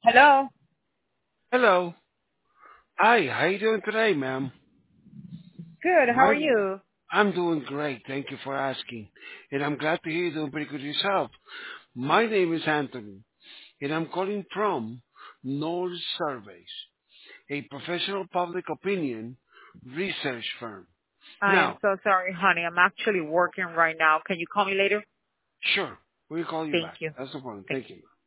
Hello. Hello. Hi, how you doing today, ma'am? Good. How are My, you? I'm doing great. Thank you for asking. And I'm glad to hear you're doing pretty good yourself. My name is Anthony, and I'm calling from Knowles Surveys, a professional public opinion research firm. I am Now, so sorry, honey. I'm actually working right now. Can you call me later? sure, we'll call you Thank back. you. That's no problem. Thank Thank you.